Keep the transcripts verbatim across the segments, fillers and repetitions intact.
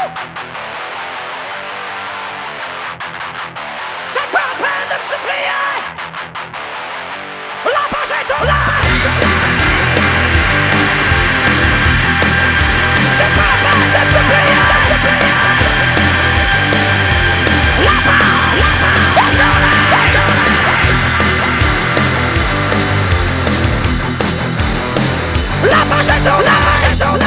C'est pas la peine de me supplier. La page est tournée. C'est pas la peine de me supplier. La page, la page est tournée. La page est tournée. La page est tournée.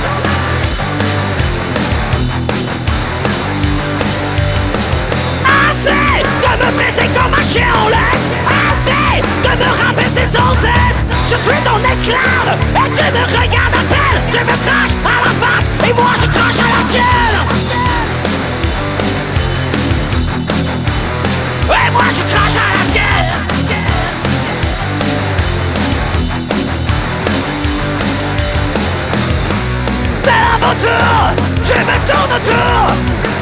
Assez de me traiter comme un chien en laisse. Assez de me rabaisser sans cesse. Je suis ton esclave et tu me regardes à peine. Tu me craches à la face et moi je crache à la tienne. Et moi je crache à la tienne. T'es l'aventure, tu me tournes autour.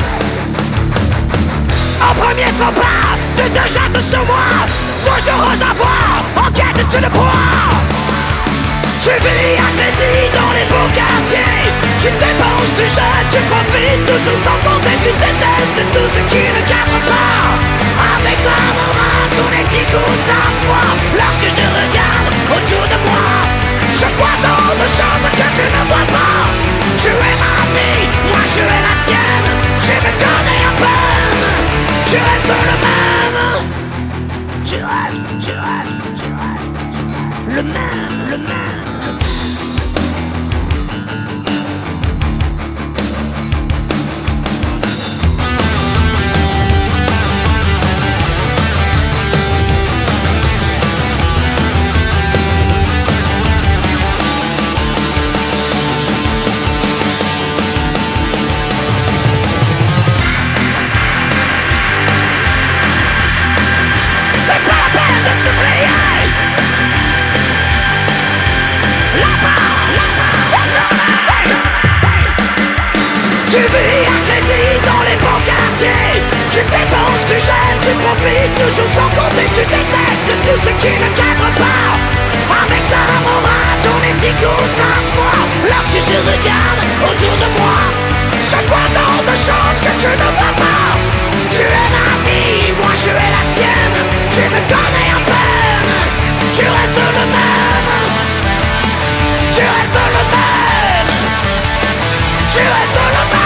En premier faux pas, tu te jettes sur moi. Toujours aux abois, en quête d'une proie. Tu vis à crédit dans les beaux quartiers. Tu dépenses, tu jettes, tu profites. Toujours sans compter, tu détestes tout ce qui ne cadre pas. Avec ta morale, tous les petits coups à foi. Lorsque je regarde autour de moi, je vois tant de choses que tu ne vois pas. Tu es ma vie, moi je es la tienne. Tu me connais à peine. Tu restes le même. Tu restes, tu restes, tu restes, tu restes le même, le même. Tu vis à crédit dans les bons quartiers. Tu dépenses, tu jettes, tu profites. Toujours sans compter, tu détestes tout ce qui ne cadre pas. Avec ta morale, tous les petits coups à foi. Lorsque je regarde autour de moi, je vois tant de choses que tu ne vois pas. Tu es ma vie, moi je es la tienne. Tu me connais à peine. Tu restes le même. Tu restes le même. Tu restes le même.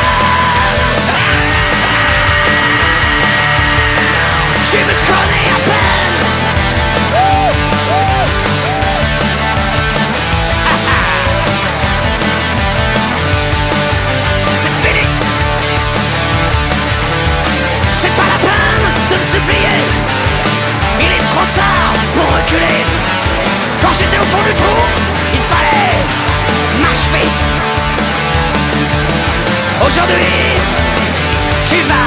Tu me connais à peine. C'est fini. C'est pas la peine de me supplier. Il est trop tard pour reculer. Quand j'étais au fond du trou, il fallait m'achever. Aujourd'hui, tu vas